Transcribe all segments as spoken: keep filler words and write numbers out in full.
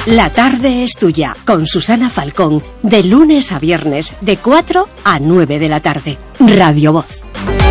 La tarde es tuya, con Susana Falcón, de lunes a viernes, de cuatro a nueve de la tarde. Radio Voz.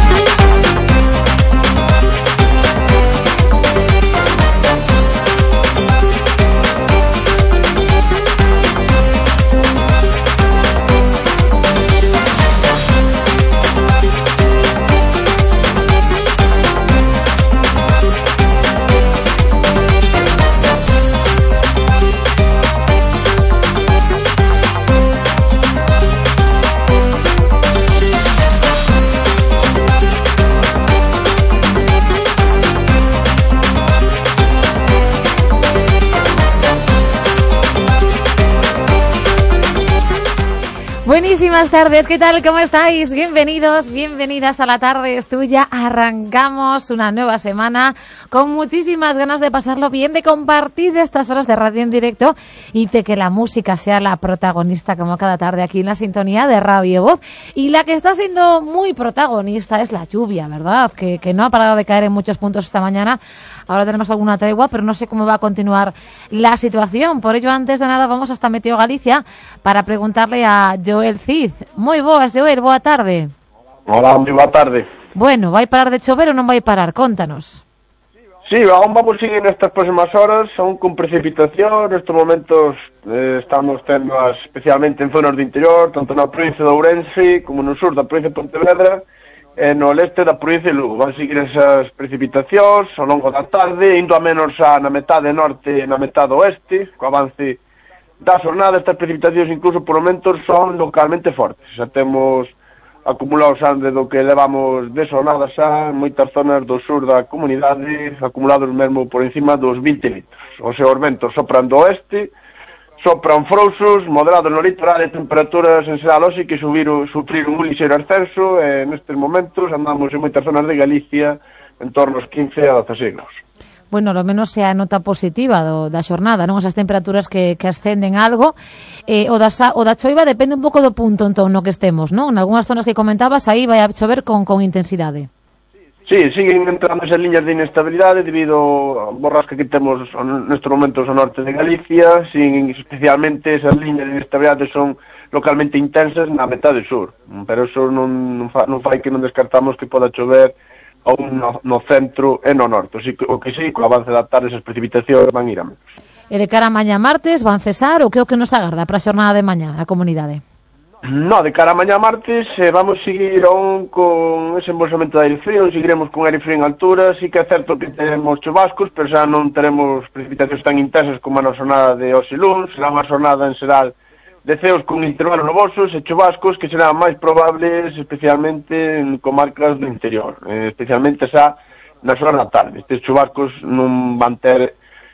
Buenísimas tardes, ¿qué tal? ¿Cómo estáis? Bienvenidos, bienvenidas a La Tarde es Tuya. Arrancamos una nueva semana con muchísimas ganas de pasarlo bien, de compartir estas horas de radio en directo y de que la música sea la protagonista como cada tarde aquí en la sintonía de Radio Voz. Y la que está siendo muy protagonista es la lluvia, ¿verdad? Que, que no ha parado de caer en muchos puntos esta mañana. Ahora tenemos alguna tregua, pero no sé cómo va a continuar la situación. Por ello, antes de nada, vamos hasta Meteo Galicia para preguntarle a Joel Cid. Moi boas, Joel, boa tarde. Hola, moi boa tarde. Bueno, vai parar de chover ou non vai parar? Contanos. Sí, aún vamos a seguir nestas próximas horas, aún con precipitación. Nestes momentos eh, estamos tendo, especialmente en zonas do interior, tanto na provincia de Ourense como no sur da provincia de Pontevedra, e no leste da provincia de Lugo. Van seguir esas precipitacións ao longo da tarde, indo a menos a na metade norte e na metade oeste, co avance da xornada. Estas precipitacións incluso por momentos son localmente fortes. Xa temos acumulados ande do que levamos de xornada xa en moitas zonas do sur da comunidade, acumulados mesmo por encima dos vinte litros. Os seus ventos sopran do oeste, sopran frouxos, moderados no litoral e temperaturas en xeral hoxe que subiron, sufriron un lixeiro ascenso e nestes momentos andamos en moitas zonas de Galicia en torno aos quince a doce graus. Bueno, lo menos é a nota positiva do, da xornada, non? Esas temperaturas que, que ascenden algo. Eh, o, da, o da choiva depende un pouco do punto en torno que estemos, non? En algunhas zonas que comentabas, aí vai a chover con, con intensidade. Sí, siguen entrando esas liñas de inestabilidade debido a borrasca que temos nestes momentos ao norte de Galicia. Siguen especialmente esas liñas de inestabilidade son localmente intensas na metade sur, pero eso non, non, fa, non fai que non descartamos que poda chover aún no, no centro e no norte. Así que, o que sí, co avance da tarde esas precipitacións van ir a menos. E de cara a mañá martes van cesar ou que é o que nos agarda para a xornada de mañá a comunidade? No, de cara a mañá martes eh, vamos seguir aún con ese embolsamento de aire frío, seguiremos con aire frío en altura. Sí que é certo que tenemos chubascos, pero xa non teremos precipitacións tan intensas como a na xornada de hoxe luns. Será unha xornada en xeral de ceos con intervalos nubosos e chubascos que serán máis probables especialmente en comarcas do interior, eh, especialmente xa na xora da tarde. Estes chubascos non van ter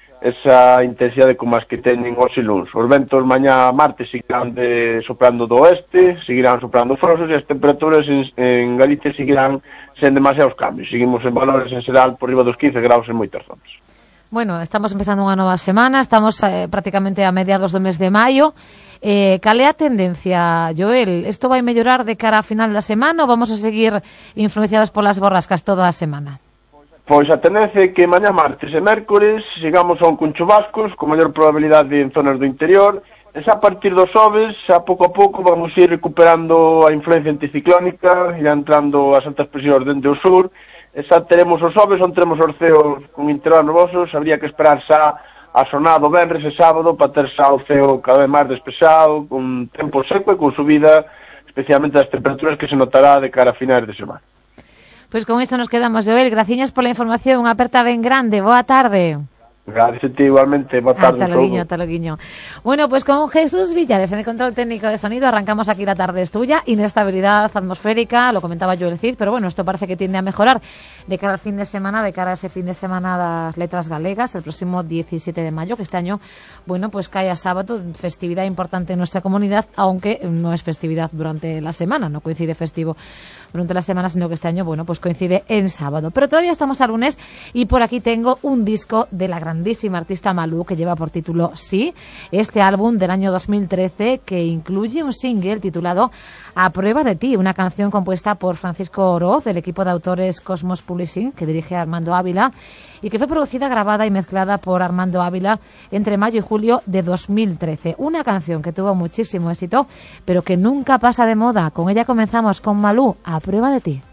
esa intensidade como as que teñen hoxe luns. Os ventos mañá martes seguirán de, soprando do oeste, seguirán soprando frosos e as temperaturas en, en Galicia seguirán sen demasiados cambios. Seguimos en valores en xeral por riba dos quince graus en moitas zonas. Bueno, estamos empezando unha nova semana, estamos eh, prácticamente a mediados do mes de maio. Eh, cal é a tendencia, Joel? Isto vai mellorar de cara a final da semana ou vamos a seguir influenciados polas borrascas toda a semana? Pois a tendencia é que mañá martes e mércores sigamos aún con chubascos, con maior probabilidade en zonas do interior, e xa a partir dos xoves, xa pouco a pouco vamos ir recuperando a influencia anticiclónica, irá entrando as altas presións dende o sur, e xa teremos os xoves onde teremos os ceos con intervalos nubosos. Habría que esperar xa a xornada do venres e sábado para ter xa o ceo cada vez máis despexado, con tempo seco e con subida especialmente das temperaturas que se notará de cara a finais de semana. Pois con isto nos quedamos, Joel. Graciñas pola información, unha aperta ben grande. Boa tarde. Gracias a ti igualmente, boa tarde. Hasta loguiño, hasta loguiño. Bueno, pues con Jesús Villares en el control técnico de sonido arrancamos aquí La Tarde es Tuya. Inestabilidad atmosférica, lo comentaba Joel Cid, pero bueno, esto parece que tiende a mejorar de cara al fin de semana, de cara a ese fin de semana das letras galegas, el próximo diecisiete de mayo, que este año, bueno, pues cae a sábado, festividad importante en nuestra comunidad, aunque no es festividad durante la semana, no coincide festivo durante la semana, sino que este año, bueno, pues coincide en sábado. Pero todavía estamos a lunes y por aquí tengo un disco de la gran grandísima artista Malú, que lleva por título Sí, este álbum del año dos mil trece que incluye un single titulado A prueba de ti, una canción compuesta por Francisco Oroz, del equipo de autores Cosmos Publishing, que dirige Armando Ávila, y que fue producida, grabada y mezclada por Armando Ávila entre mayo y julio de dos mil trece. Una canción que tuvo muchísimo éxito, pero que nunca pasa de moda. Con ella comenzamos con Malú, A prueba de ti.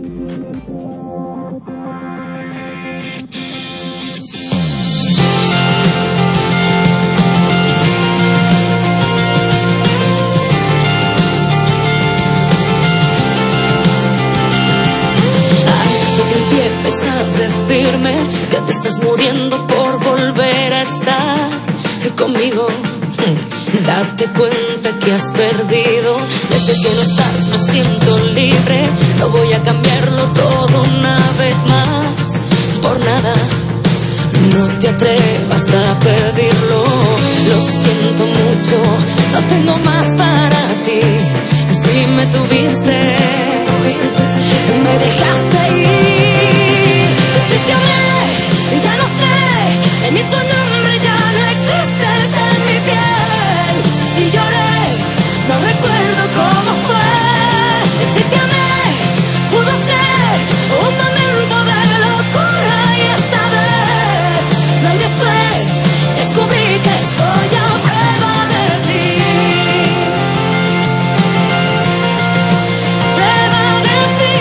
Empieces a decirme que te estás muriendo por volver a estar conmigo. Date cuenta que has perdido. Desde que no estás me siento libre. No voy a cambiarlo todo una vez más por nada. No te atrevas a pedirlo. Lo siento mucho, no tengo más para ti. Si me tuviste, me dejaste ir. Si te amé, ya no sé, ni tu nombre ya no existes en mi piel. Si lloré, no recuerdo cómo fue. Si te amé, pudo ser un momento de locura y esta vez no hay después. Descubrí que estoy a prueba de ti. Prueba de ti.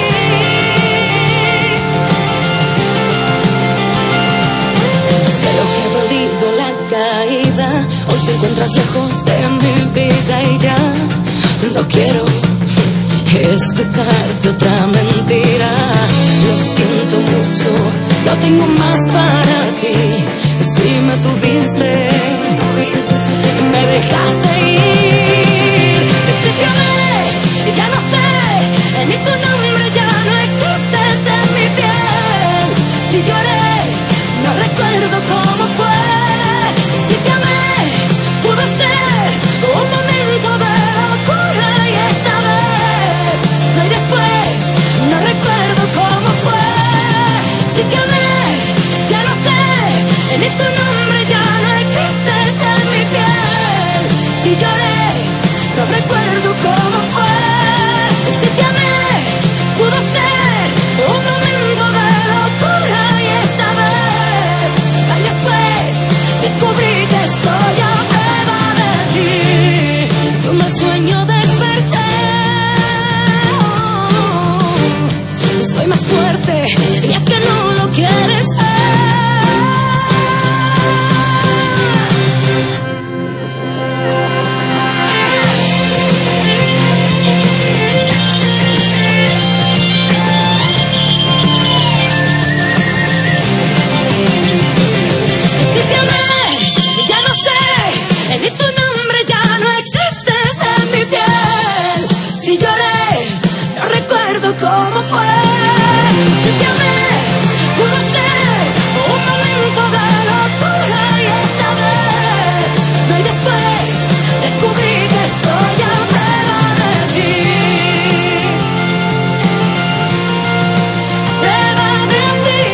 Sé lo que ha dolido la caída. Hoy te encuentras lejos de mi vida y ya no quiero escucharte otra mentira. Lo siento mucho, no tengo más para ti. Si me tuviste, me dejaste ir. Si te amé, ya no sé, ni tu nombre ya no existes en mi piel. Si lloré, no recuerdo cómo fue. Si te amé, pudo ser un momento de locura y esta vez no hay después. No recuerdo cómo fue. Si te amé, ya no sé, ni tu nombre ya no existes en mi piel. Si lloré, no recuerdo cómo fue. Si te amé, pudo ser un momento de locura y esta vez no hay después. Descubrí que estoy a prueba de ti. De un mal sueño desperté. Oh, soy más fuerte y es que no lo quieres ver. Si te amé, ya no sé, ni tu nombre ya no existes en mi piel. Si lloré, no recuerdo cómo fue. Si te amé, pudo ser un momento de locura y esta vez no hay después. Descubrí que estoy a prueba de ti. Prueba de ti.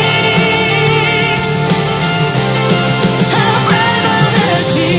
A prueba de ti.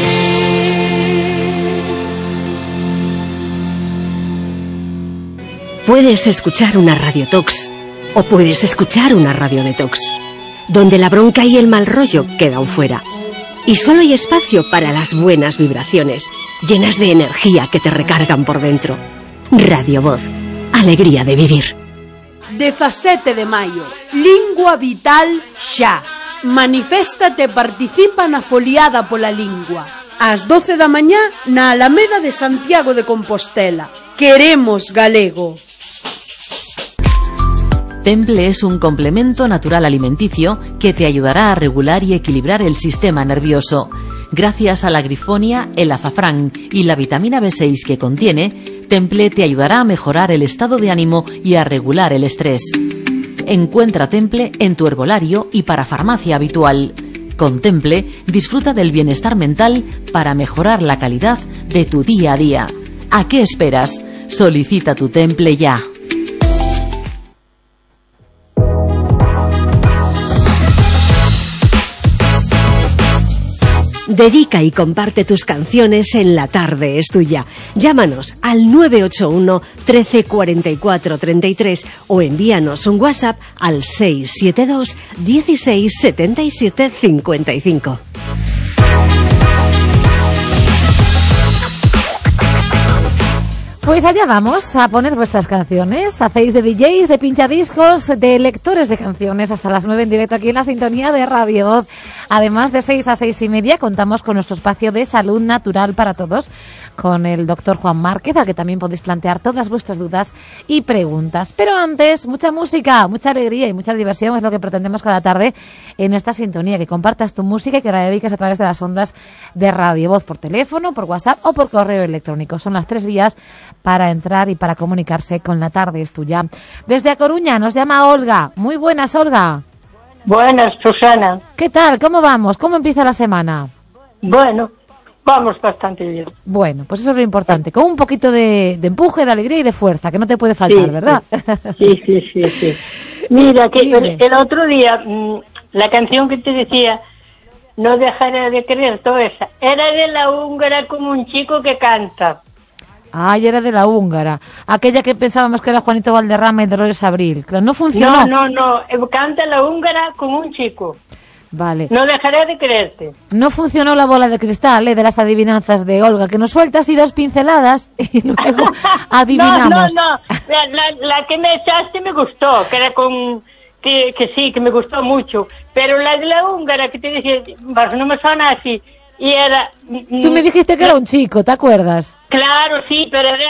Puedes escuchar una Radio Tox o puedes escuchar una Radio Detox, donde la bronca y el mal rollo quedan fuera. Y solo hay espacio para las buenas vibraciones, llenas de energía que te recargan por dentro. Radio Voz, alegría de vivir. dezasete de maio, Lingua Vital xa. Maniféstate e participa na foliada pola lingua. Ás doce da mañá na Alameda de Santiago de Compostela. Queremos galego. Temple es un complemento natural alimenticio que te ayudará a regular y equilibrar el sistema nervioso. Gracias a la grifonia, el azafrán y la vitamina B seis que contiene, Temple te ayudará a mejorar el estado de ánimo y a regular el estrés. Encuentra Temple en tu herbolario y para farmacia habitual. Con Temple, disfruta del bienestar mental para mejorar la calidad de tu día a día. ¿A qué esperas? Solicita tu Temple ya. Dedica y comparte tus canciones en La Tarde es Tuya. Llámanos al nueve ocho uno, trece, cuarenta y cuatro, treinta y tres o envíanos un WhatsApp al seis siete dos, dieciséis, setenta y siete, cincuenta y cinco. Pues allá vamos a poner vuestras canciones. Hacéis de D Js, de pinchadiscos, de lectores de canciones hasta las nueve en directo aquí en la sintonía de Radio Voz. Además, de seis a seis y media contamos con nuestro espacio de salud natural para todos, con el doctor Juan Márquez, al que también podéis plantear todas vuestras dudas y preguntas. Pero antes, mucha música, mucha alegría y mucha diversión es lo que pretendemos cada tarde en esta sintonía, que compartas tu música y que la dediques a través de las ondas de Radio Voz, por teléfono, por WhatsApp o por correo electrónico. Son las tres vías para entrar y para comunicarse con La Tarde es Tuya. Desde A Coruña nos llama Olga. Muy buenas, Olga. Buenas, Susana. ¿Qué tal? ¿Cómo vamos? ¿Cómo empieza la semana? Bueno, vamos bastante bien. Bueno, pues eso es lo importante. Con un poquito de, de empuje, de alegría y de fuerza, que no te puede faltar, sí, ¿verdad? Sí, sí, sí, sí. Mira, que el, el otro día, la canción que te decía, no dejaré de querer, toda esa, era de La Húngara, como un chico que canta. Ay, era de La Húngara. Aquella que pensábamos que era Juanito Valderrama y Dolores Abril. Claro, no funcionó. No, no, no. Canta La Húngara como un chico. Vale. No dejaré de quererte. No funcionó la bola de cristal, ¿eh? De las adivinanzas de Olga, que nos suelta así dos pinceladas y luego adivinamos. No, no, no. La, la, la que me echaste me gustó, que era con... Que, que sí, que me gustó mucho. Pero la de La Húngara, que te decía, no me suena así... Y era... Tú me dijiste que era un chico, ¿te acuerdas? Claro, sí, pero era...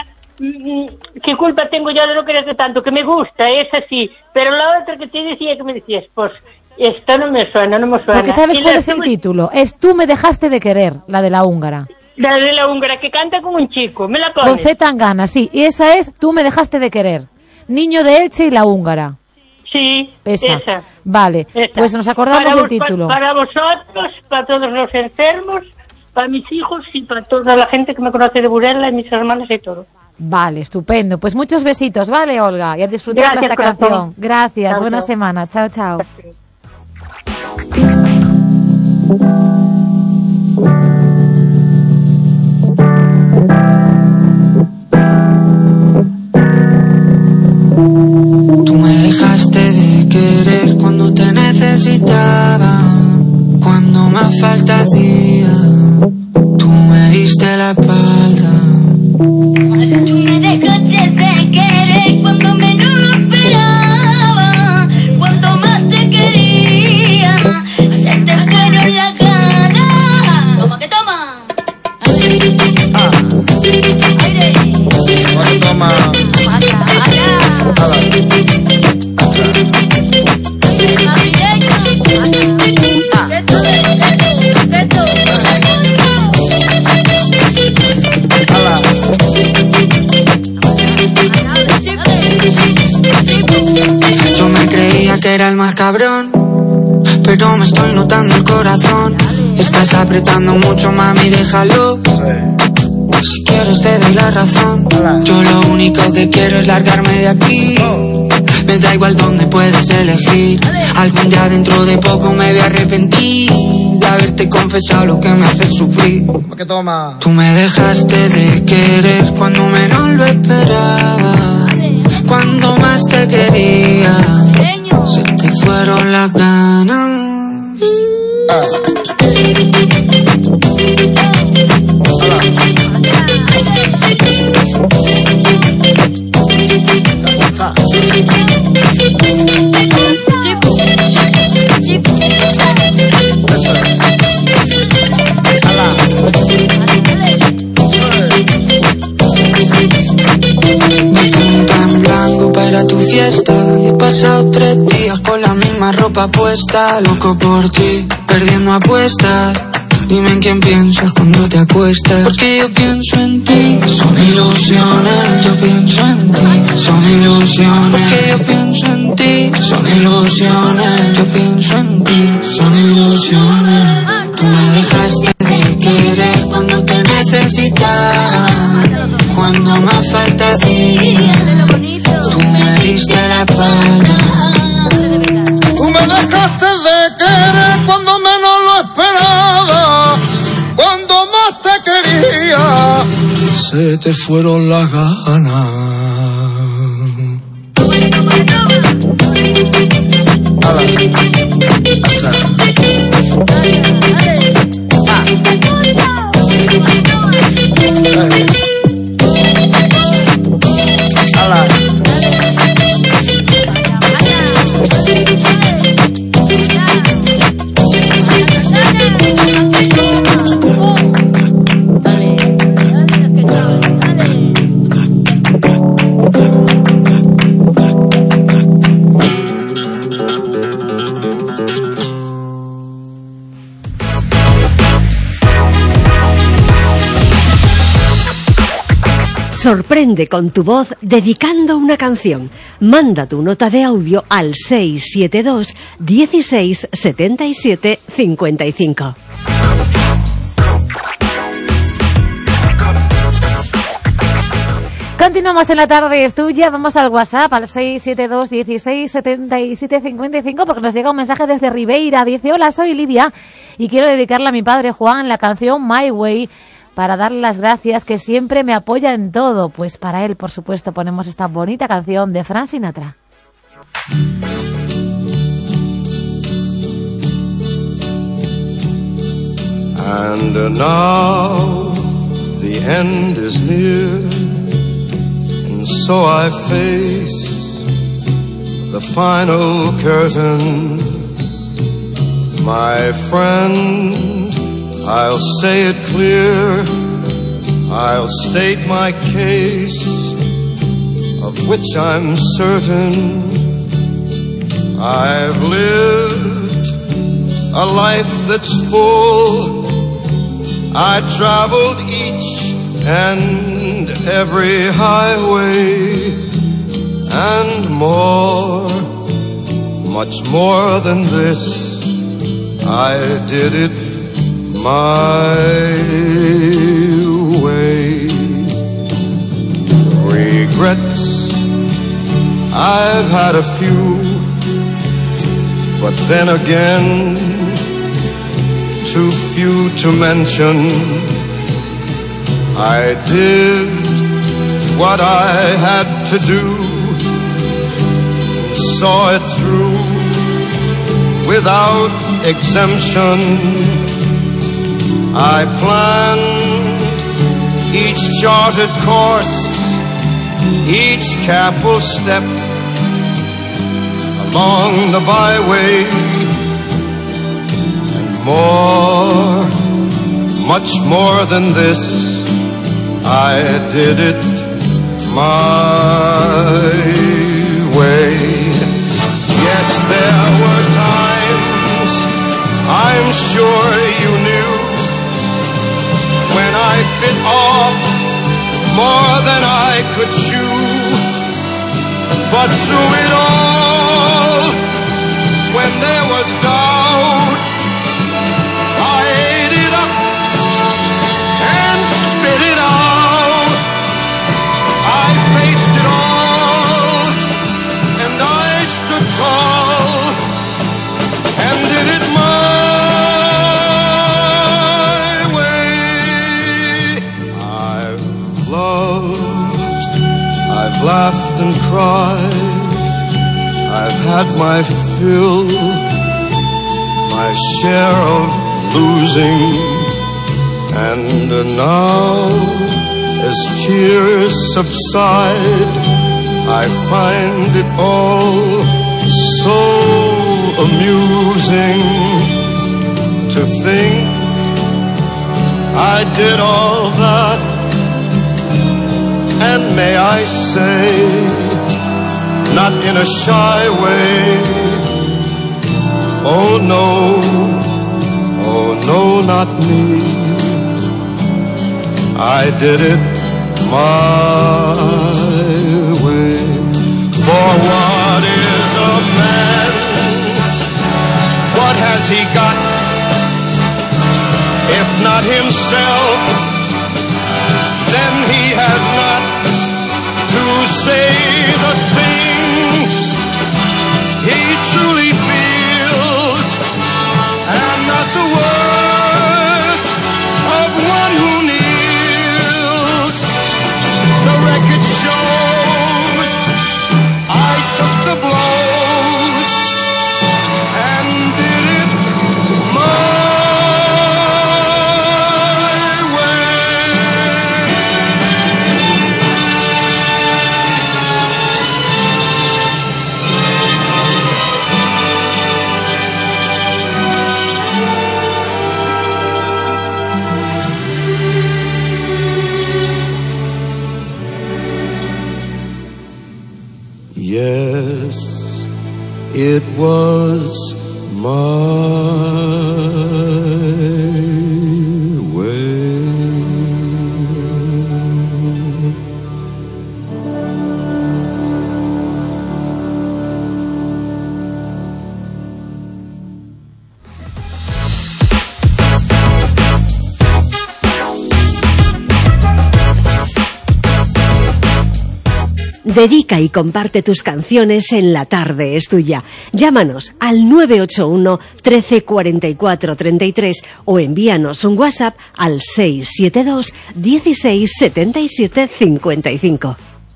¿Qué culpa tengo yo de no quererte tanto? Que me gusta, es así. Pero la otra que te decía, que me decías, pues, esto no me suena, no me suena. Porque ¿sabes y cuál la... es el título? Es Tú me dejaste de querer, la de La Húngara. La de La Húngara, que canta como un chico, me la pones. Con Z Tangana, sí. Y esa es Tú me dejaste de querer. Niño de Elche y La Húngara. Sí, esa. esa. Vale, esa. Pues nos acordamos para del vos, título. Para, para vosotros, para todos los enfermos, para mis hijos y para toda la gente que me conoce de Burela y mis hermanas y todo. Vale, estupendo. Pues muchos besitos, ¿vale, Olga? Y a disfrutar de esta corazón. canción. Gracias, Chao, buena chao. semana. Chao, chao. Tú me dejaste de querer cuando te necesitaba, cuando más falta hacía. Tú me diste la espalda. Tú me dejaste de querer cuando menos lo esperaba, cuando más te quería, se te fueron las ganas. ¿Cómo que toma? Ah. Aire. Bueno, toma. Yo me creía que era el más cabrón, pero me estoy notando el corazón. Estás apretando mucho, mami, déjalo. Si quieres te doy la razón. Yo lo único que quiero es largarme de aquí. Me da igual dónde puedes elegir. Algún día dentro de poco me voy a arrepentir de haberte confesado lo que me hace sufrir. ¿Qué toma? Tú me dejaste de querer cuando menos lo esperaba, cuando más te quería, se te fueron las ganas. Ah. Cha, cha. En blanco para tu fiesta, he pasado tres días con la misma ropa puesta, loco por ti, perdiendo apuestas. Dime en quién piensas cuando te acuestas, porque yo pienso en ti. Son ilusiones, yo pienso en ti. Son ilusiones, porque yo pienso en ti. Son ilusiones, yo pienso en ti. Son ilusiones. Tú me dejaste de querer cuando te necesitaba, cuando más falta hacía. Tú me diste la espalda. Tú me dejaste de querer cuando menos lo esperaba, se te fueron las ganas. Sorprende con tu voz dedicando una canción. Manda tu nota de audio al seis siete dos, dieciséis, setenta y siete, cincuenta y cinco. Continuamos en la tarde, es tuya. Vamos al WhatsApp, al seis siete dos, dieciséis, setenta y siete, cincuenta y cinco, porque nos llega un mensaje desde Ribeira. Dice: hola, soy Lidia y quiero dedicarle a mi padre Juan la canción My Way, para darle las gracias, que siempre me apoya en todo. Pues para él, por supuesto, ponemos esta bonita canción de Frank Sinatra. And uh, now the end is near, and so I face the final curtain. My friend, I'll say it clear, I'll state my case, of which I'm certain. I've lived a life that's full, I traveled each and every highway, and more, much more than this, I did it my way. Regrets, I've had a few, but then again, too few to mention. I did what I had to do, saw it through without exemption. I planned each charted course, each careful step along the byway, and more, much more than this, I did it my way. Yes, there were times, I'm sure you knew, when I bit off more than I could chew. But through it all, when there was doubt, I ate it up and spit it out. I faced it all, and I stood tall, and did it my I've laughed and cried, I've had my fill, my share of losing, and now, as tears subside, I find it all so amusing to think I did all that. And may I say, not in a shy way, oh no, oh no, not me, I did it my way. For what is a man? What has he got, if not himself? Then he has not to say the things he truly feels, and not the words of one who kneels. Yes, it was my way. Dedica y comparte tus canciones en La Tarde es Tuya. Llámanos al nueve ocho uno, trece, cuarenta y cuatro, treinta y tres o envíanos un WhatsApp al seis siete dos, dieciséis, setenta y siete, cincuenta y cinco.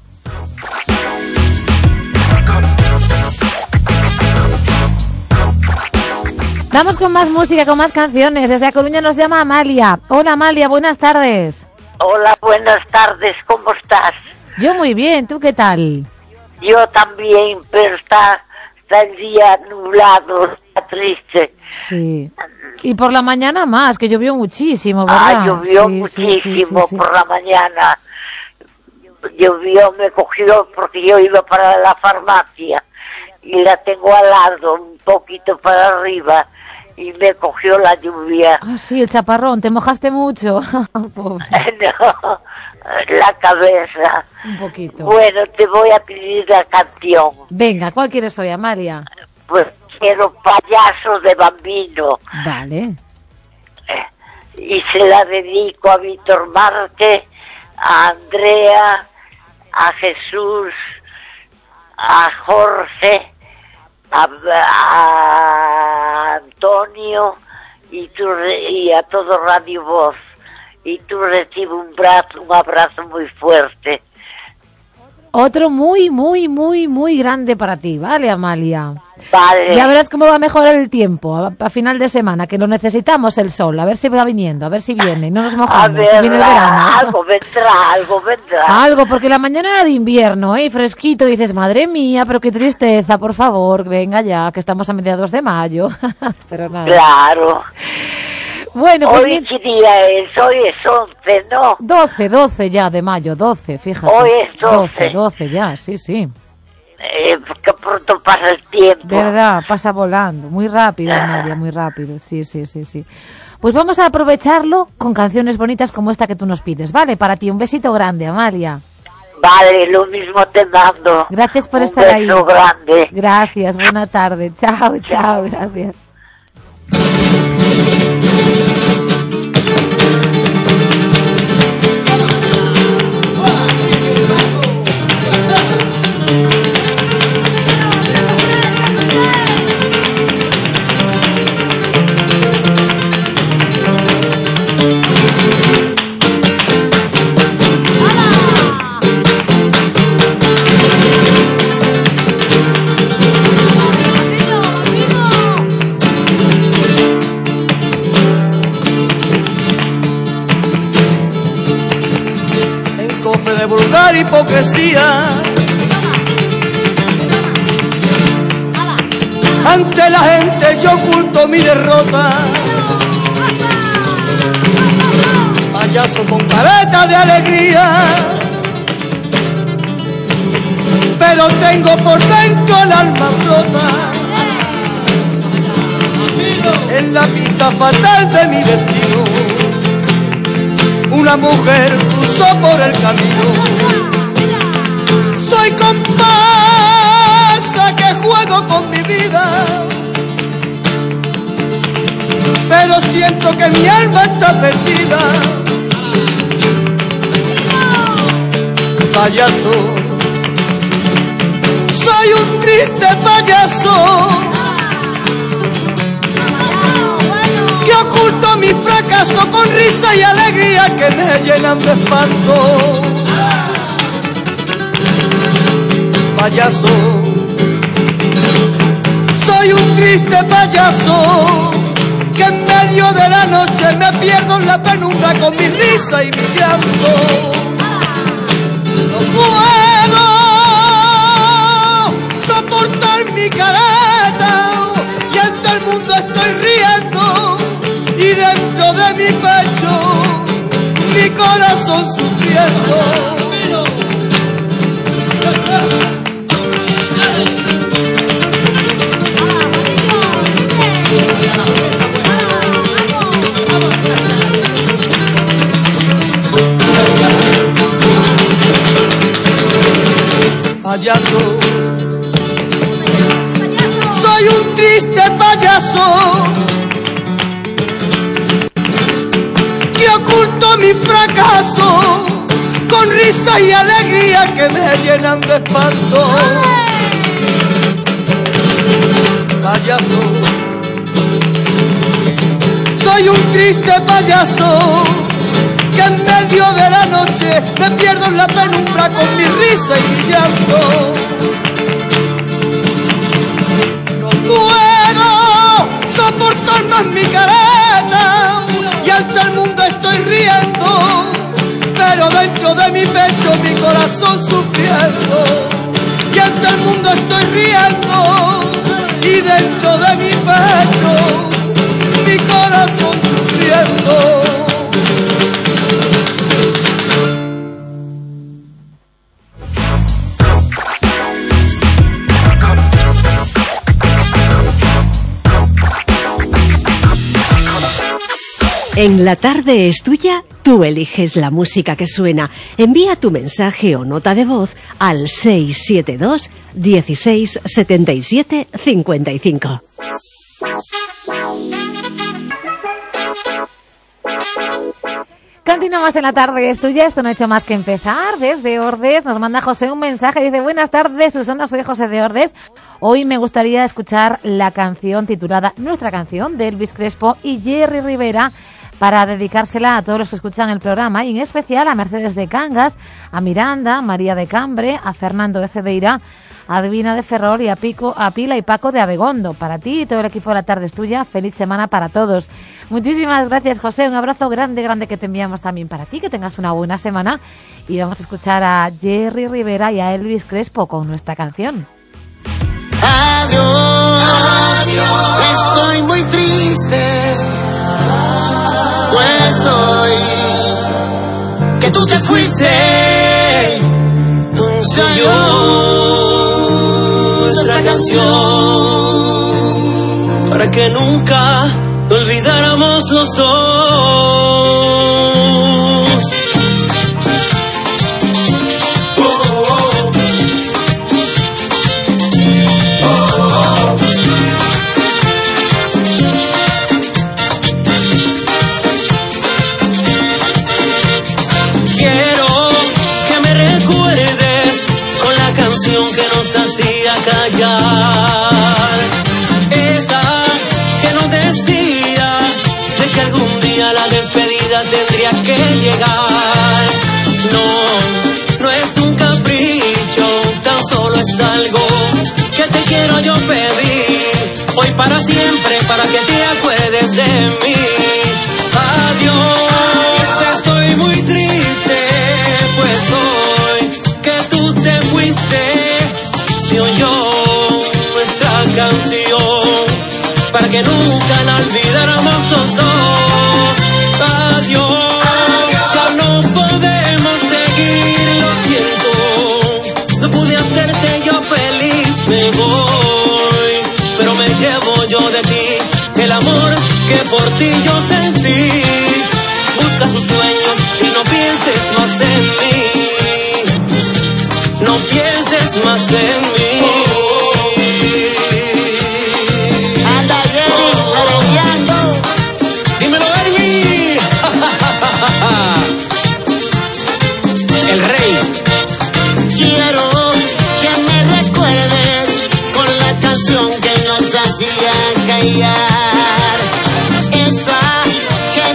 Vamos con más música, con más canciones. Desde A Coruña nos llama Amalia. Hola Amalia, buenas tardes. Hola, buenas tardes, ¿cómo estás? Yo muy bien, ¿tú qué tal? Yo también, pero está, está el día nublado, está triste. Sí. Y por la mañana más, que llovió muchísimo, ¿verdad? Ah, llovió sí, muchísimo sí, sí, sí, por la mañana. Llovió, me cogió porque yo iba para la farmacia y la tengo al lado, un poquito para arriba, y me cogió la lluvia. Ah, sí, el chaparrón, ¿te mojaste mucho? Pobre. No, la cabeza. Un poquito. Bueno, te voy a pedir la canción. Venga, ¿cuál quieres hoy, Amalia? Pues quiero Payaso de Bambino. Vale. Y se la dedico a Víctor Marte, a Andrea, a Jesús, a Jorge, a, a Antonio y, tú, y a todo Radio Voz. Y tú recibes un brazo, un abrazo muy fuerte. Otro muy, muy, muy, muy grande para ti, ¿vale, Amalia? Vale. Ya verás cómo va a mejorar el tiempo a, a final de semana, que lo necesitamos el sol, a ver si va viniendo, a ver si viene, no nos mojamos, a ver, si viene el verano. Algo vendrá, algo vendrá. Algo, porque la mañana era de invierno, ¿eh? Fresquito, dices, madre mía, pero qué tristeza, por favor, venga ya, que estamos a mediados de mayo. Pero nada. Claro. Bueno, pues hoy qué día es, hoy es once, ¿no? doce, doce ya de mayo, doce, fíjate. Hoy es doce. doce, doce ya, sí, sí. Eh, que pronto pasa el tiempo. Verdad, pasa volando, muy rápido, Amalia, muy rápido, sí, sí, sí, sí. Pues vamos a aprovecharlo con canciones bonitas como esta que tú nos pides, ¿vale? Para ti, un besito grande, Amalia. Vale, lo mismo te mando. Gracias por un estar ahí. Un beso grande. Gracias, buena tarde. Chao, chao, chao, gracias. Vulgar hipocresía, ante la gente yo oculto mi derrota, payaso con careta de alegría, pero tengo por dentro el alma rota, en la pista fatal de mi destino. Una mujer cruzó por el camino. Soy comparsa que juego con mi vida, pero siento que mi alma está perdida. Payaso, soy un triste payaso que oculto mi fracaso con risa y alegría que me llenan de espanto. Payaso, soy un triste payaso que en medio de la noche me pierdo en la penumbra con mi risa y mi llanto. No puedo soportar mi careta y ante el mundo estoy riendo y dentro de mi pecho mi corazón sufriendo. payaso que oculto mi fracaso con risa y alegría que me llenan de espanto. Payaso, soy un triste payaso que en medio de la noche me pierdo en la penumbra con mi risa y mi llanto. No puedo soportar más mi careta y ante el mundo estoy riendo, pero dentro de mi pecho mi corazón sufriendo. Y ante el mundo estoy riendo y dentro de mi pecho mi corazón sufriendo. En La Tarde es Tuya, tú eliges la música que suena. Envía tu mensaje o nota de voz al seis siete dos, dieciséis, setenta y siete, cincuenta y cinco. Continuamos en La Tarde es Tuya, esto no ha hecho más que empezar. Desde Ordes nos manda José un mensaje, dice: buenas tardes, Susana, soy José de Ordes. Hoy me gustaría escuchar la canción titulada Nuestra Canción de Elvis Crespo y Jerry Rivera, para dedicársela a todos los que escuchan el programa y en especial a Mercedes de Cangas, a Miranda, a María de Cambre, a Fernando de Cedeira, a Divina de Ferrol y a, Pico, a Pila y Paco de Abegondo. Para ti y todo el equipo de La Tarde es Tuya, feliz semana para todos. Muchísimas gracias, José, un abrazo grande, grande que te enviamos también para ti, que tengas una buena semana y vamos a escuchar a Jerry Rivera y a Elvis Crespo con nuestra canción. Adiós, adiós, estoy muy triste, pues hoy que tú te fuiste, soy nuestra canción, para que nunca olvidáramos los dos. Que nos hacía callar, esa que nos decía de que algún día la despedida tendría que llegar. No, no es un capricho, tan solo es algo que te quiero yo pedir, hoy para siempre, para que te acuerdes de mí. Adiós, estoy muy triste, pues hoy que tú te fuiste, se oyó nuestra canción, para que nunca la olvidáramos los dos. Adiós, adiós, ya no podemos seguir, lo siento, no pude hacerte yo feliz, me voy, pero me llevo yo de ti el amor que por ti yo sentí. Busca sus sueños y no pienses más en mí, no pienses más en mí. Anda, Jerry, merengueando. Dímelo, Erwin. El rey. Quiero que me recuerdes con la canción que nos hacía callar, esa que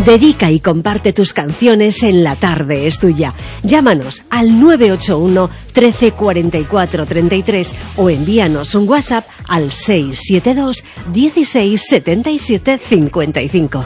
Dedica y comparte tus canciones en La Tarde es Tuya. Llámanos al nueve ocho uno, trece, cuarenta y cuatro, treinta y tres o envíanos un WhatsApp al seis siete dos, dieciséis, setenta y siete, cincuenta y cinco.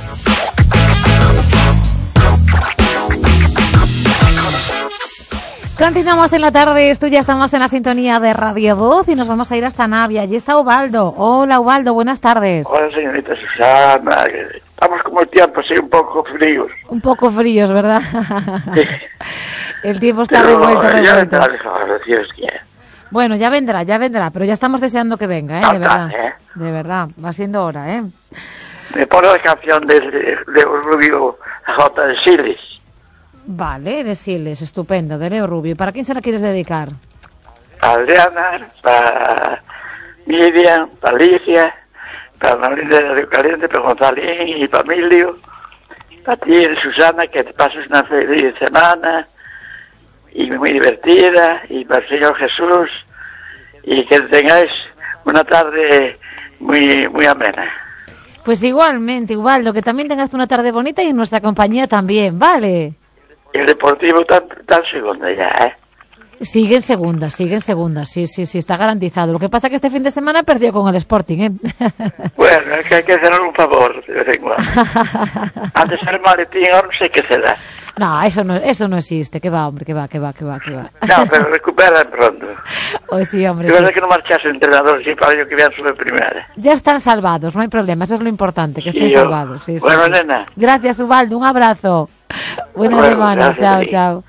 Continuamos en La Tarde es Tuya, estamos en la sintonía de Radio Voz y nos vamos a ir hasta Navia. Allí está Ubaldo. Hola Ubaldo, buenas tardes. Hola señorita Susana, estamos como el tiempo así un poco fríos. Un poco fríos, ¿verdad? Sí. El tiempo está Pero revuelto, ya revuelto. vendrá, mejor, Dios quiera. Bueno, ya vendrá, ya vendrá, pero ya estamos deseando que venga, ¿eh? De Total, verdad, ¿eh? de verdad, va siendo hora, ¿eh? Me pone la canción de, de, de Rubio J. de Siles. Vale, de Siles, estupendo, de Leo Rubio. ¿Y para quién se la quieres dedicar? Para Adriana, para Miriam, para Alicia, para Marinda de Caliente, para Gonzalín y para Emilio, para ti, Susana, que te pases una feliz semana y muy divertida, y para el Señor Jesús, y que tengáis una tarde muy, muy amena. Pues igualmente, Ubaldo, que también tengas una tarde bonita y en nuestra compañía también, ¿vale? Y el Deportivo está en segunda ya, ¿eh? Sigue en segunda, sigue en segunda, sí, sí, sí, está garantizado. Lo que pasa es que este fin de semana perdió con el Sporting, ¿eh? Bueno, es que hay que hacerle un favor de vez en cuando. Antes era el maletín, ahora no sé qué será. No, eso no, eso no existe, que va, hombre, que va, que va, que va, que va. No, pero recuperan pronto. Oh, sí, hombre, Es verdad sí. que no marchase el entrenador, sí, para ello que vean sobre primera. Ya están salvados, no hay problema, eso es lo importante, que Sí, estén yo. salvados. Sí, sí, Bueno, sí. nena. Gracias, Ubaldo, un abrazo. Buena Bueno, semana, gracias a chao, ti. chao.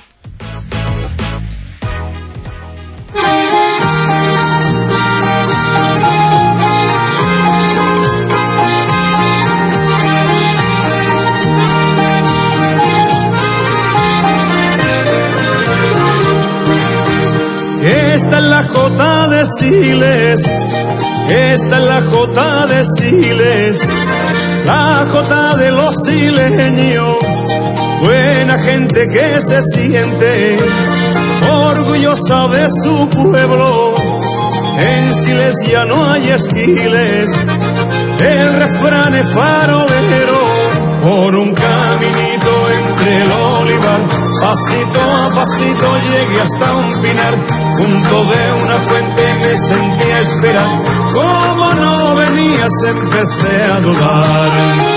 Esta es la Jota de Siles, esta es la Jota de Siles, la Jota de los sileños, buena gente que se siente orgullosa de su pueblo. En Siles ya no hay esquiles, el refrán es farolero. Por un caminito entre el olivar, pasito a pasito llegué hasta un pinar. Junto de una fuente me senté a esperar. Como no venías empecé a dudar.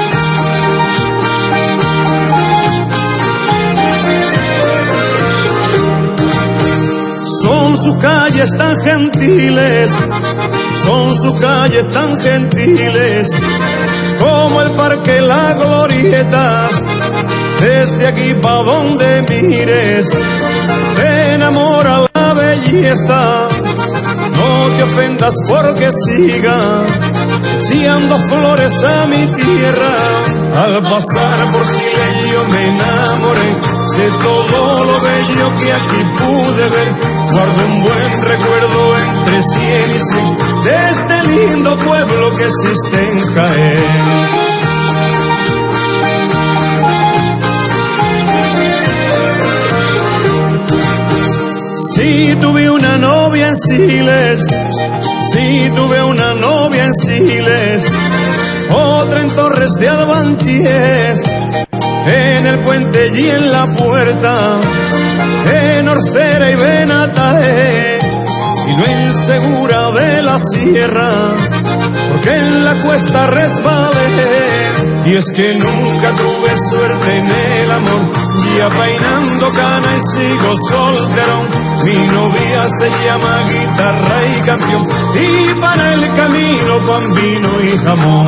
Son sus calles tan gentiles, son sus calles tan gentiles, como el parque La Glorieta. Desde aquí pa' donde mires, te enamora la belleza. No te ofendas porque siga echando flores a mi tierra. Al pasar por Siles yo me enamoré de todo lo bello que aquí pude ver. Guardo un buen recuerdo entre cien y cien de este lindo pueblo que existe en Jaén. Si tuve una novia en Siles, si tuve una novia en Siles, otra en Torres de Albanchie, en el puente y en la puerta, en Orcera y Benatae, y no insegura de la sierra, porque en la cuesta resbalé. Y es que nunca tuve suerte en el amor, ya peinando cana y sigo solterón. Mi novia se llama Guitarra y Campeón, y para el camino pan, vino y jamón.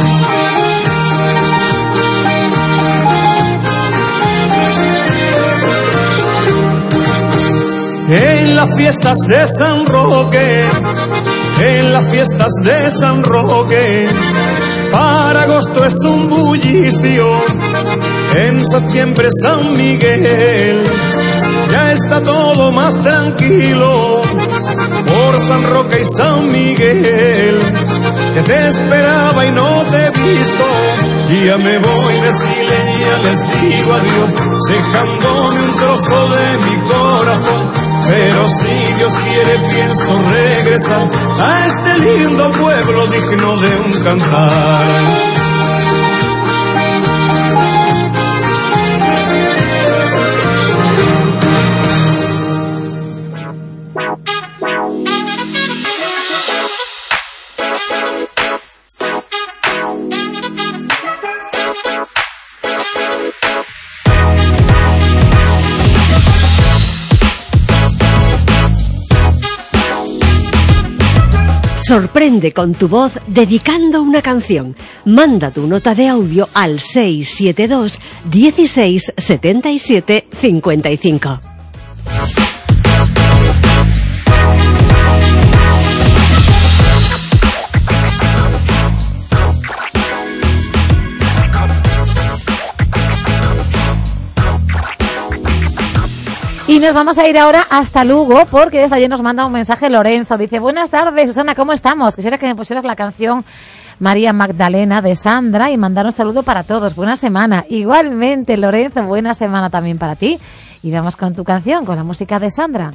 En las fiestas de San Roque, en las fiestas de San Roque, para agosto es un bullicio, en septiembre San Miguel, ya está todo más tranquilo, por San Roque y San Miguel, que te esperaba y no te he visto, y ya me voy de Siles y ya les digo adiós, dejándome un trozo de mi corazón. Pero si Dios quiere pienso regresar a este lindo pueblo digno de un cantar. Sorprende con tu voz dedicando una canción. Manda tu nota de audio al seis siete dos, dieciséis, setenta y siete, cincuenta y cinco. Y nos vamos a ir ahora hasta Lugo, porque desde allí nos manda un mensaje Lorenzo. Dice: buenas tardes, Susana, ¿cómo estamos? Quisiera que me pusieras la canción María Magdalena de Sandra y mandar un saludo para todos. Buena semana. Igualmente, Lorenzo, buena semana también para ti. Y vamos con tu canción, con la música de Sandra.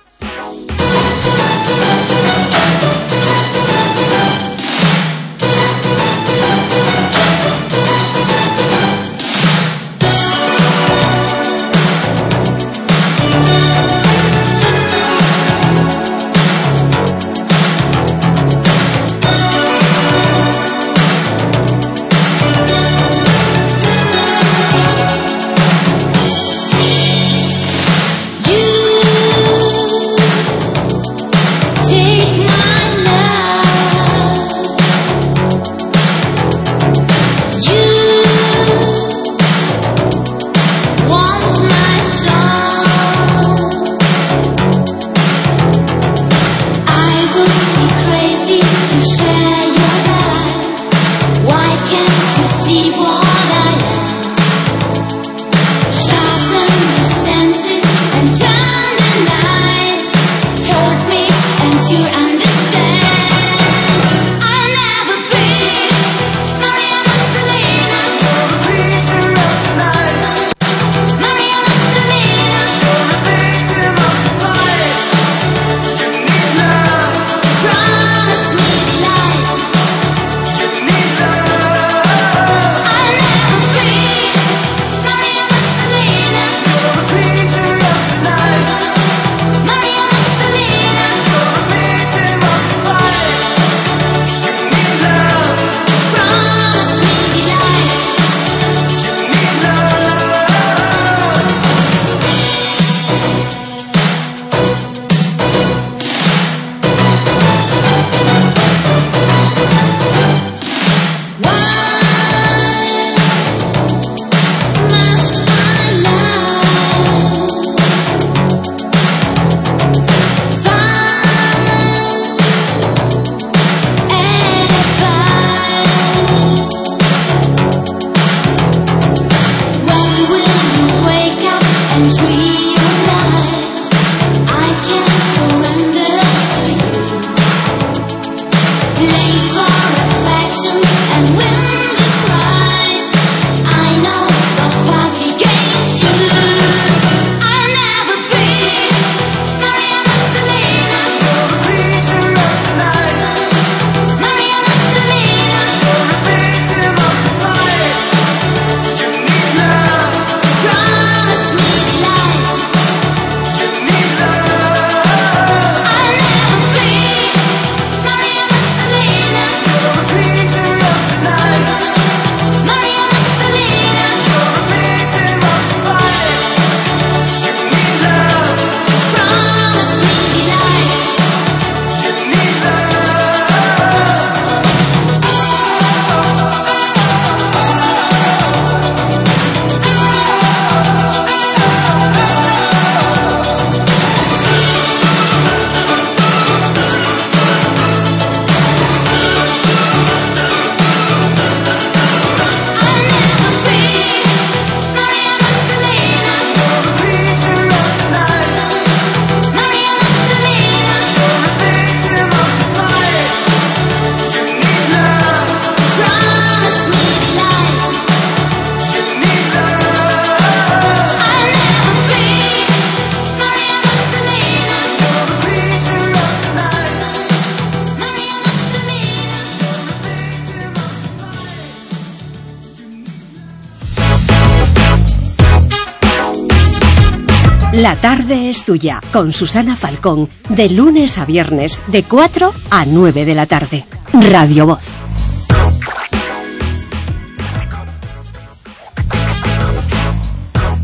La tarde es tuya, con Susana Falcón, de lunes a viernes, de cuatro a nueve de la tarde. Radio Voz.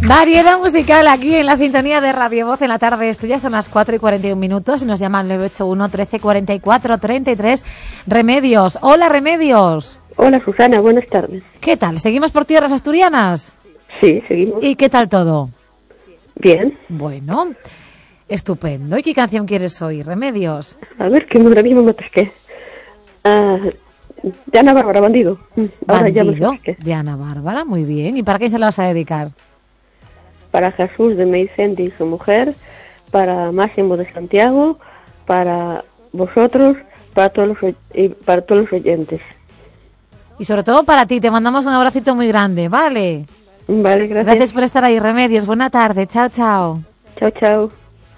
Variedad musical aquí en la sintonía de Radio Voz en la tarde. Esto ya son las cuatro y cuarenta y un minutos y nos llaman nueve ocho uno, trece, cuarenta y cuatro, treinta y tres. Remedios. Hola, Remedios. Hola, Susana, buenas tardes. ¿Qué tal? ¿Seguimos por tierras asturianas? Sí, seguimos. ¿Y qué tal todo? Bien. Bueno, estupendo. ¿Y qué canción quieres oír, Remedios? A ver, que ahora mismo me atasqué. Ah, de Ana Bárbara, Bandido. Ahora ya me Bandido, atasqué. de Ana Bárbara, muy bien. ¿Y para qué se la vas a dedicar? Para Jesús de Meicendi y su mujer, para Máximo de Santiago, para vosotros, para todos los, oy- y para todos los oyentes. Y sobre todo para ti, te mandamos un abracito muy grande, ¿vale? Vale, gracias. Gracias por estar ahí, Remedios. Buena tarde, chao, chao. Chao, chao.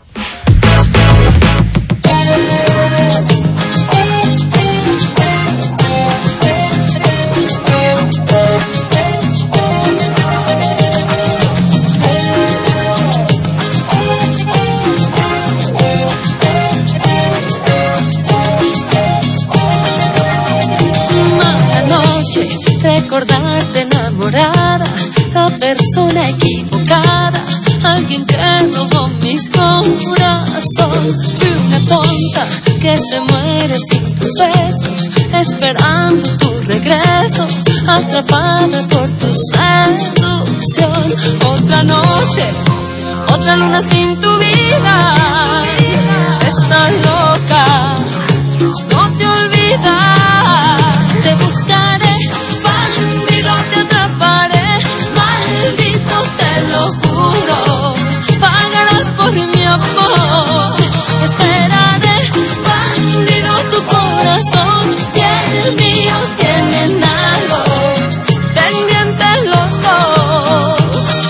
Mala noche, recordarte enamorada, la persona equivocada, alguien que robó mi corazón. Fui una tonta que se muere sin tus besos, esperando tu regreso, atrapada por tu seducción. Otra noche, otra luna sin tu vida, estás loca, no te olvidas, te buscaré, bandido te atraparé, maldito te lo juro, pagarás por mi amor, esperaré, bandido tu corazón y el mío tienen algo, pendientes los dos.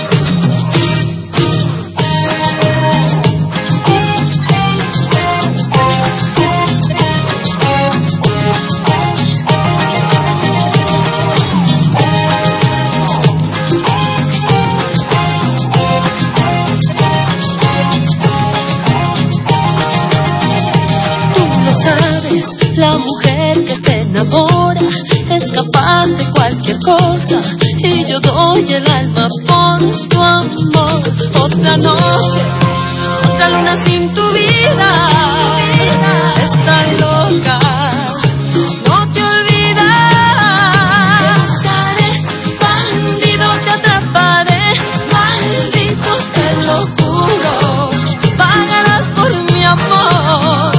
Sabes, la mujer que se enamora es capaz de cualquier cosa y yo doy el alma por tu amor. Otra noche, otra luna sin tu vida, estás loca, no te olvidas, te buscaré, bandido te atraparé, maldito te lo juro, pagarás por mi amor.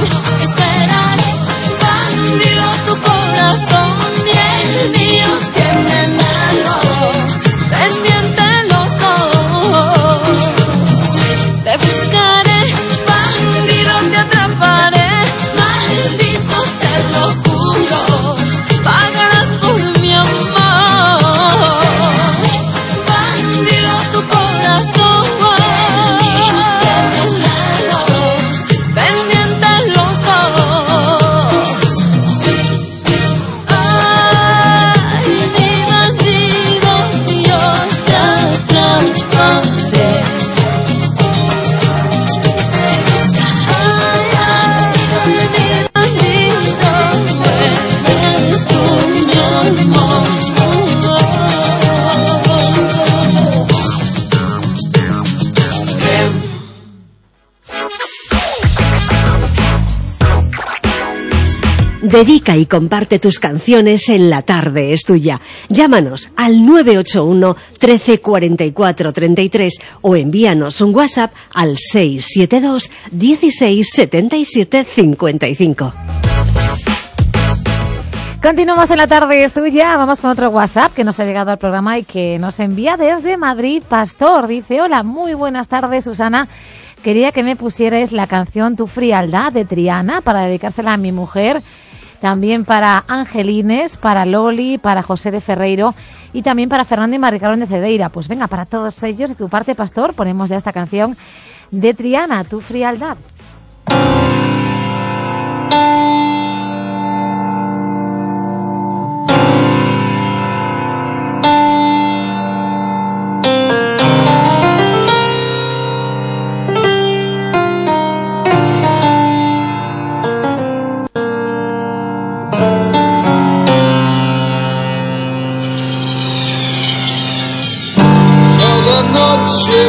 Bandido tu corazón y el mío tienen algo, pendiente los dos. Te buscaré, bandido te atraparé, maldito te lo juro, pagarás por mi amor. Bandido tu corazón y el mío tienen algo, pendiente los dos. Dedica y comparte tus canciones en La Tarde es Tuya. Llámanos al nueve ocho uno, trece, cuarenta y cuatro, treinta y tres o envíanos un WhatsApp al seis siete dos, dieciséis, setenta y siete, cincuenta y cinco. Continuamos en La Tarde es Tuya. Vamos con otro WhatsApp que nos ha llegado al programa y que nos envía desde Madrid. Pastor dice: hola, muy buenas tardes, Susana. Quería que me pusierais la canción Tu Frialdad de Triana para dedicársela a mi mujer, también para Angelines, para Loli, para José de Ferreiro y también para Fernando y Maricarón de Cedeira. Pues venga, para todos ellos, de tu parte, Pastor, ponemos ya esta canción de Triana, Tu Frialdad. Noche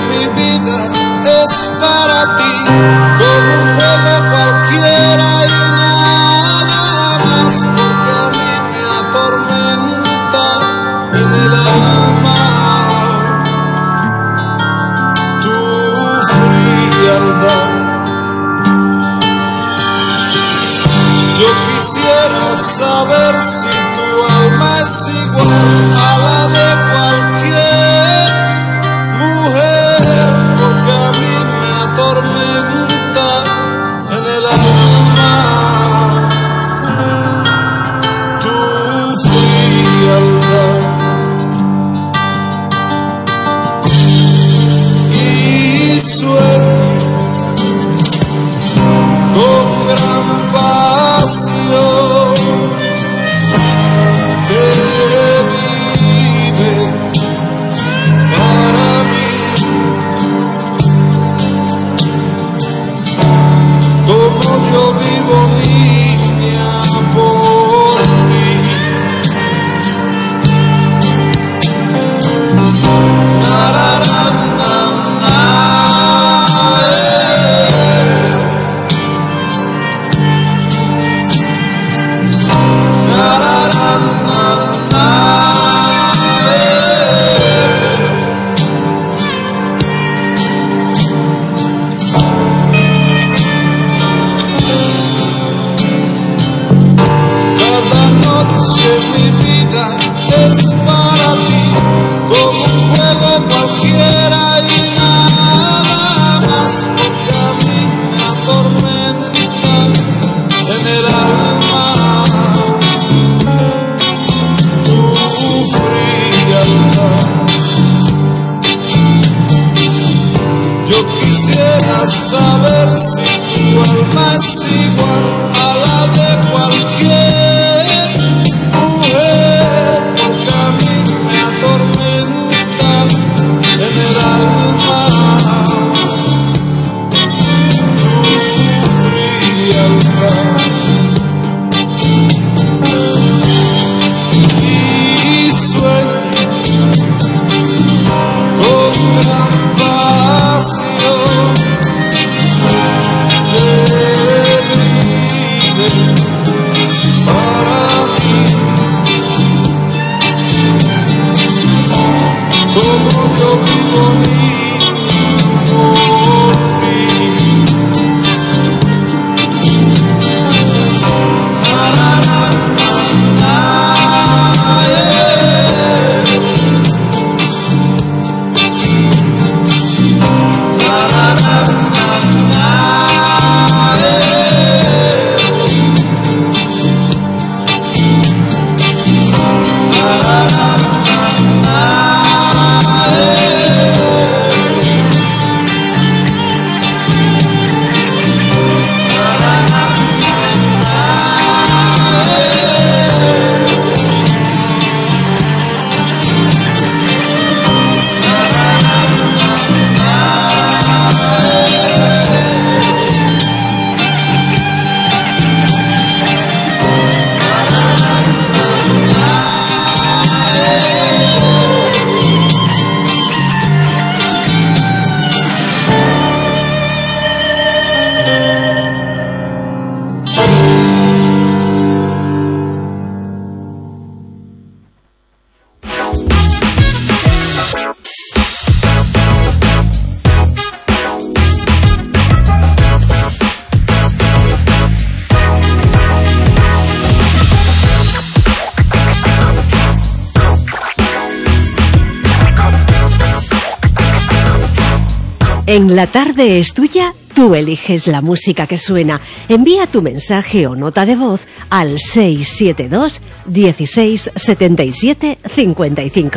En La Tarde es Tuya, tú eliges la música que suena. Envía tu mensaje o nota de voz al seis siete dos, dieciséis, setenta y siete, cincuenta y cinco.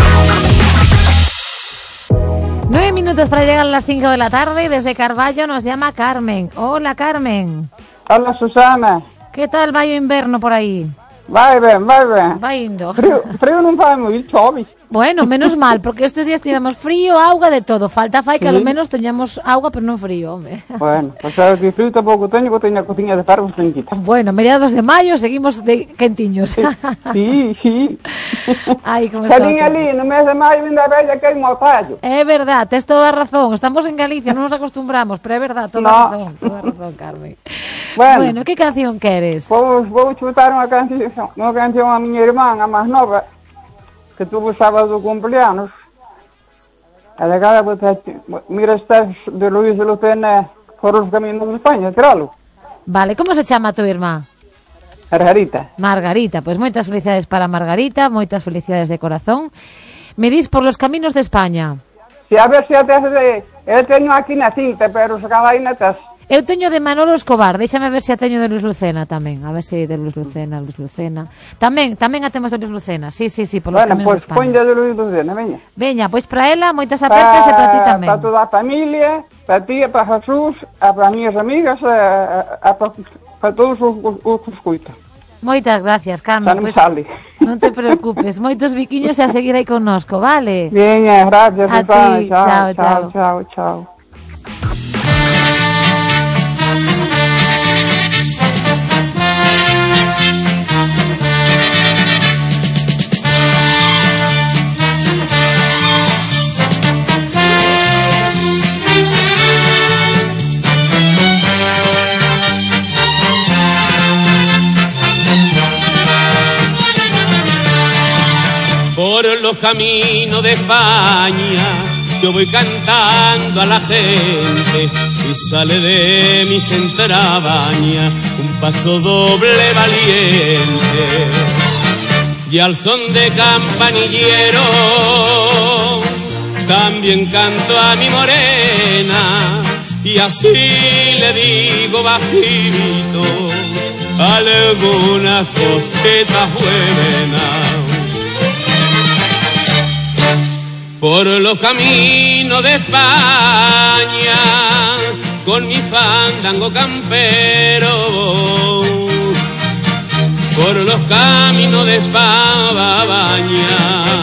Nueve minutos para llegar a las cinco de la tarde y desde Carballo nos llama Carmen. Hola, Carmen. Hola, Susana. ¿Qué tal va o inverno por aí? Vai ben, vai ben. Vai indo. Frío, frío non fai moi, chove. Bueno, menos mal, porque estes días tivemos frío, auga, de todo. Falta fai que Sí. ao menos teñamos agua, pero non frío, home. Bueno, pues sabes que frío tampouco teño, que teño a cociña de ferro fresquita. Bueno, mediados de maio seguimos de quentiños. Sí, sí. Ai, como está. Salín ali, no mes de maio, vinda a bella que hai un alfallo. É verdad, tes toda a razón. Estamos en Galicia, non nos acostumbramos, pero é verdad, toda No. a razón, toda a razón, Carmen. Bueno, Bueno, que canción queres? vou, vou chutar unha canción, unha canción a miña irmán, a máis nova, que tuvo sábado cumpleanos. A legada, pues, mira, estás de Luis de Lucena por os caminos de España, tiralo. Vale, como se chama a tu irmá? Margarita. Margarita, pues moitas felicidades para Margarita, moitas felicidades de corazón. Me dis por los caminos de España. Si a ver se si ates de... Eu teño aquí na cinta, pero se acaba aí na tes. Eu teño de Manolo Escobar, déxame ver se a teño de Luis Lucena tamén, a ver se de Luis Lucena, Luis Lucena. Tamén, tamén a temos de Luis Lucena, sí, sí, sí, por los Bueno, caminos pois de España. ponlle de Luis Lucena, veña. Veña, pois para ela, moitas apertas e para ti tamén. Para toda a familia, para ti, para Jesús, a para minhas amigas, a, a, a para, para todos os, os, os que escutan. Moitas gracias, Carmen. Xa non Pois, sale. non te preocupes, moitos biquiños e a seguir aí connosco, vale? Veña, gracias, A Susana. ti, Chao, chao, chao, chao. chao, chao. Por los caminos de España yo voy cantando a la gente y sale de mis entrañas un paso doble valiente. Y al son de campanillero también canto a mi morena y así le digo bajito algunas cositas buenas. Por los caminos de España, con mi fandango campero, por los caminos de España,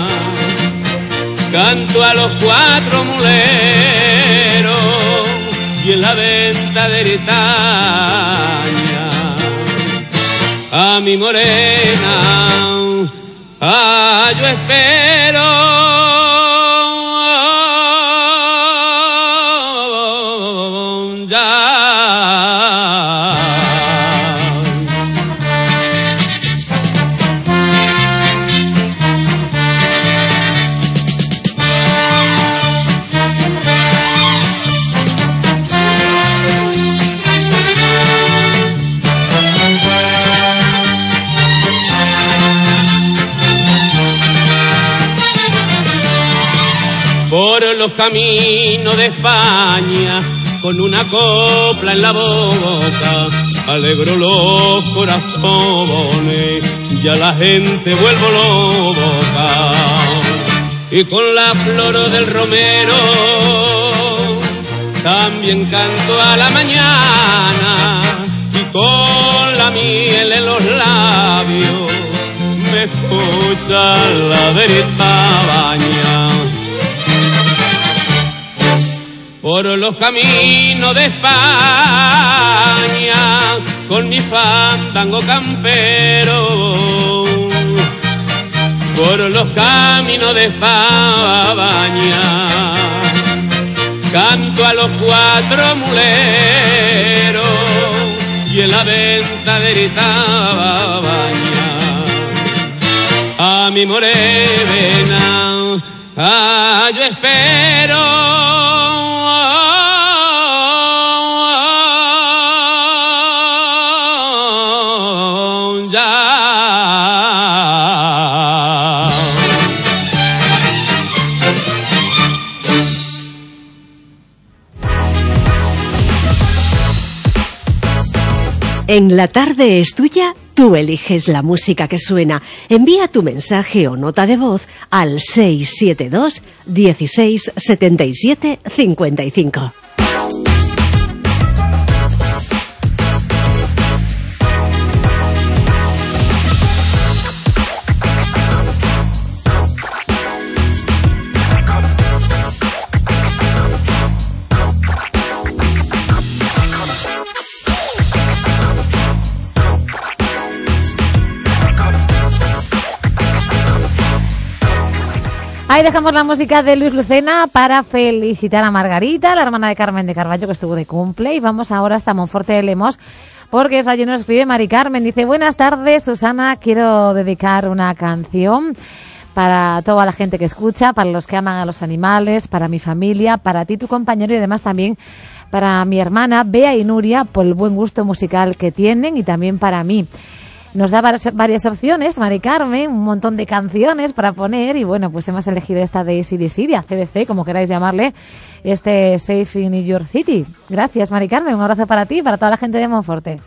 canto a los cuatro muleros y en la venta de Bretaña, a mi morena, ah, yo espero. Por los caminos de España, con una copla en la boca, alegro los corazones, ya la gente vuelvo loca. Y con la flor del romero, también canto a la mañana, y con la miel en los labios, me escucha la Bretaña. Por los caminos de España, con mi fandango campero, por los caminos de España, canto a los cuatro muleros y en la venta de Bretaña, a mi morena, ah, yo espero. En La Tarde es Tuya, tú eliges la música que suena. Envía tu mensaje o nota de voz al seis siete dos, dieciséis, setenta y siete, cincuenta y cinco. Ahí dejamos la música de Luis Lucena para felicitar a Margarita, la hermana de Carmen de Carballo, que estuvo de cumple. Y vamos ahora hasta Monforte de Lemos, porque es allí nos escribe Mari Carmen. Dice: buenas tardes, Susana, quiero dedicar una canción para toda la gente que escucha, para los que aman a los animales, para mi familia, para ti, tu compañero, y además también para mi hermana Bea y Nuria, por el buen gusto musical que tienen, y también para mí. Nos da varias opciones, Mari Carmen, un montón de canciones para poner, y bueno, pues hemos elegido esta de A C D C, de A C D C, como queráis llamarle, este Safe in New York City. Gracias, Mari Carmen, un abrazo para ti y para toda la gente de Monforte.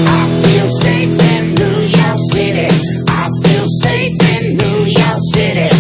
City.